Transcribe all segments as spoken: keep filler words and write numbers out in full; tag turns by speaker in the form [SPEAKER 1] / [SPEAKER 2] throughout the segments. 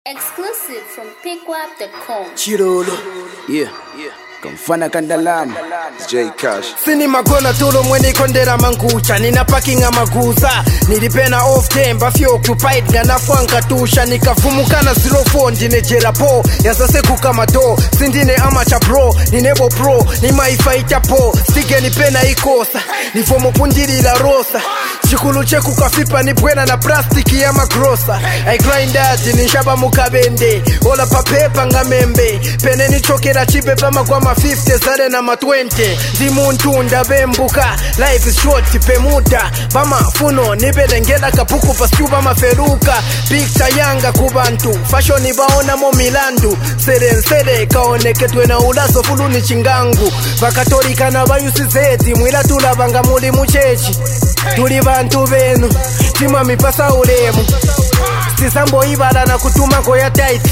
[SPEAKER 1] Exclusive from pickwap dot com.
[SPEAKER 2] Chirolo, yeah, yeah. Kamfana kandalama
[SPEAKER 3] J Cash.
[SPEAKER 4] Sini magona tolo mweni kondera mangucha. Nina packing amaguza. Nilipena off time bafi occupied gana fwanka tusha. Nikafumukana zero four ndine jera po. Yasase kukama do. Sindine amacha bro. Ninebo pro. Ni maifaita po. Stige nipena ikosa. Nifomo kundiri la rosa. Chikulu cheku kafipa nipwena na plastiki ya magrosa. I grind that nishaba mukabende. Ola papepa ngamembe. Pene ni chokera chipe pama kwa ma fifty zare na ma twenty. Zimuntu ndabembuka. Life is short pemuta. Bama funo nibelengela kapuku paskuba maferuka. Picture yanga kubantu. Fashion ibaona mo milandu. Sere sere kaoneke tuena ulazo fulu ni chingangu. Vakatolika na bayusi zeti. Mwila tulabanga muli muchechi. Tuli bantu benu. Tima mipasa ulemu. Sisambo ibala na kutuma kwa ya tight.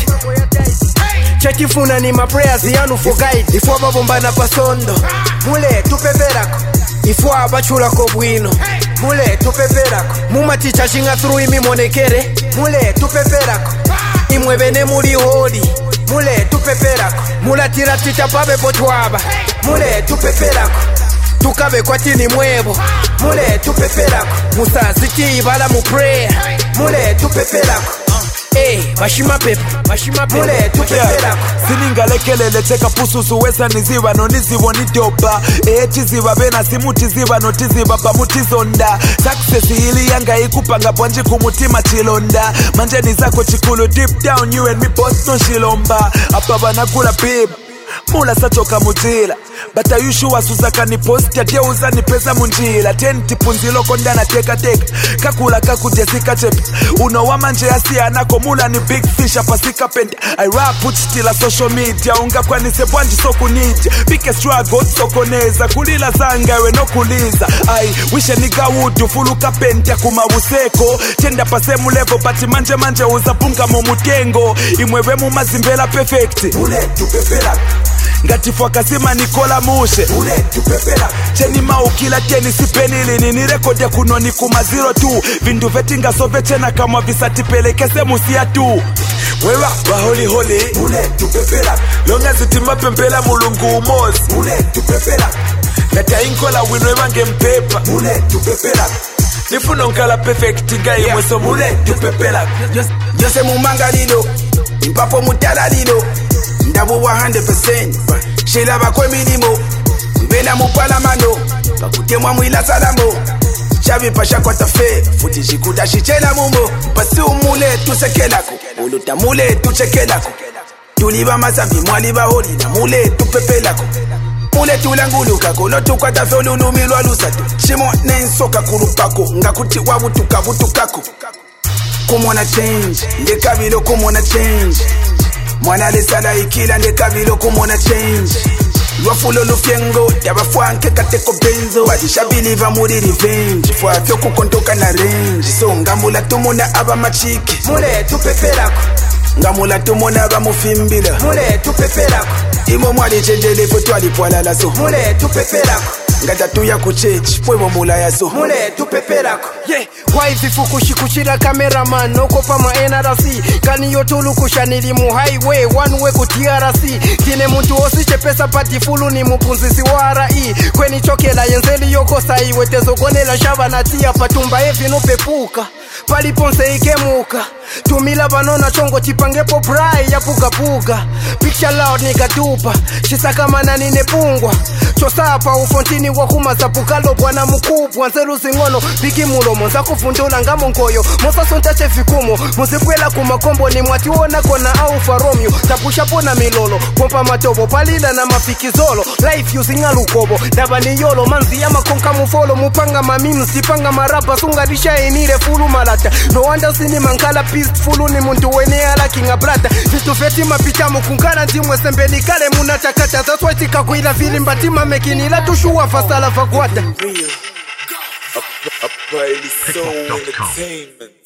[SPEAKER 4] Chekifuna ni ma prayers yanu for guide. Ifwa babomba na pasondo. Mule tupeperako. Ifwa abachula ko bwino. Mule tupeperako. Muma ticha shinga through imi monekere. Mule tupeperako. Imwe bene muri hodi. Mule tupeperako. Mula tira ticha pabe potwaba. Mule tupeperako. Tukabe kwa tini mwebo. Mule tupeperako. Musa ziki ibala mu prayer. Mule tupeperako. Hey, bashima pepe, bashima pepe. Mule tupeperako.
[SPEAKER 3] Sininga lekelele teka pusu suweza niziba no nizibo nidoba. E chiziba bena simuti ziba no tiziba pamuti zonda. Success hili yanga ikupanga bwanji kumutima chilonda. Manjeni zako chikulu deep down you and me both no shilomba. Apa banakula babe. Mula sachoka mujila. Bata yushu wa suzaka ni post ya geuza ni pesa munjila. Ten tipunzilo kondana teka teka. Kakula kaku jesika chepi. Uno wa manje asi anako mula ni big fish apasika penda. I rap put still a social media. Unga kwa nise bwanji soku nija. Pike struggle soko neza. Kulila zanga we no kuliza. I wish a nigga would fuluka penta kumabuseko. Tenda pase mulevo pati manje manje uzapunga momutengo. Imwewe mumazimbela perfect.
[SPEAKER 4] Mule tupepera.
[SPEAKER 3] Ngatifwa kasima Nikola Mushe.
[SPEAKER 4] Mule tupepera.
[SPEAKER 3] Cheni maukila teni sipenili. Nini rekode kunoni kuma zero two. Vindu vetinga sove chena kama visati pelekese musia tu. Wewa waholi holi.
[SPEAKER 4] Mule tupepera.
[SPEAKER 3] Longa zitima pempela mulungu umozi.
[SPEAKER 4] Mule tupepera.
[SPEAKER 3] Nata inkola winwe wange mpepa.
[SPEAKER 4] Mule tupepera.
[SPEAKER 3] Nifuno nkala perfect nga yeah. Imweso mule tupepera.
[SPEAKER 2] Jose mumanga lilo Mpapo mutala lilo Ndabu wa one hundred percent Shila bakwe milimo Mbena mupala mano Bakutemwa mwila salamo Chavi pasha kwa tafe Futi jikuta shichela mumbo Pasi umule tusekelako Uluta mule tuchekelako Tuliba masambi mwaliba holi na mule tupepelako Mule tulanguluka kono tukwa tafe ulunumilwa lusatu Shimo nensoka kulupako Ngakuti wabutuka butukako Kumona change Ndeka bilo kumona change Mwana lesala ikila ndeka bilo kumona change Lwafulo lufyengo Yabafwanke kateko benzo Wadisha biliva muri revenge Fwafyo kukontoka na range So ngamula tumuna aba machiki
[SPEAKER 4] Mule tupeperako.
[SPEAKER 2] Ngamula tumuna aba mufimbila
[SPEAKER 4] Mule tupeperako.
[SPEAKER 2] Imo mwali chenjele futwali pwala lazo
[SPEAKER 4] Mule tupeperako.
[SPEAKER 2] Ngata tuya kuchechi Pwebo mula yazo
[SPEAKER 4] Mule tupeperako. Yeah, wife fukushi kushira cameraman Noko pa ma N R C Kani yotulu kushanili mu highway One way ku T R C Kine muntu osi chepesa pati fulu ni mupunzisi wa R I Kweni chokela yenzeli yoko sai Wetezo gonela shaba na tia patumba evi no pepuka Pali ponse ikemuka Tumila banona chongo chipangepo brai ya puga puga Picture loud nika dupa Chisaka mana nine pungwa Chosapa ufontini wakuma zapukalo bwana mkubwa Nzelu zingono bigi mulomo Nzako fundula ngamo nkoyo Mosa sontache fikumo Muzipwela kumakombo ni mwati wona kona au faromyo Tapusha pona milolo Pompa matobo palila na mafikizolo Life using alukobo Daba ni yolo manzi ya makonka mufolo Mupanga mamimu sipanga marapa Sungadisha inire fulu malata No wonder sini mankala peaceful ni muntu wene ala kinga brata Vitu feti mapita mukungana Timwe sembeli kale munatakata That's why tika kuila fili mbatima mekini La tushuwa fasala fakwata
[SPEAKER 3] Up, up, up, so entertainment.